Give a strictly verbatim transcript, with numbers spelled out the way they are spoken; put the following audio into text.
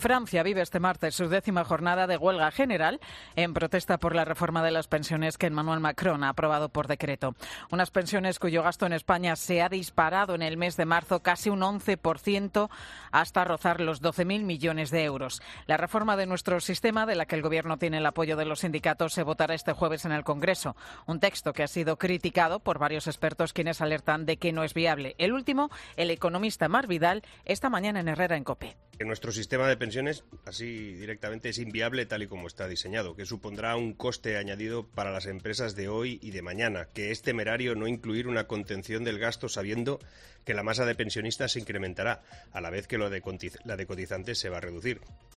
Francia vive este martes su décima jornada de huelga general en protesta por la reforma de las pensiones que Emmanuel Macron ha aprobado por decreto. Unas pensiones cuyo gasto en España se ha disparado en el mes de marzo casi un once por ciento hasta rozar los doce mil millones de euros. La reforma de nuestro sistema, de la que el Gobierno tiene el apoyo de los sindicatos, se votará este jueves en el Congreso. Un texto que ha sido criticado por varios expertos quienes alertan de que no es viable. El último, el economista Marc Vidal, esta mañana en Herrera en COPE. Que nuestro sistema de pensiones, así directamente, es inviable tal y como está diseñado, que supondrá un coste añadido para las empresas de hoy y de mañana, que es temerario no incluir una contención del gasto sabiendo que la masa de pensionistas se incrementará, a la vez que lo de cotiz- la de cotizantes se va a reducir.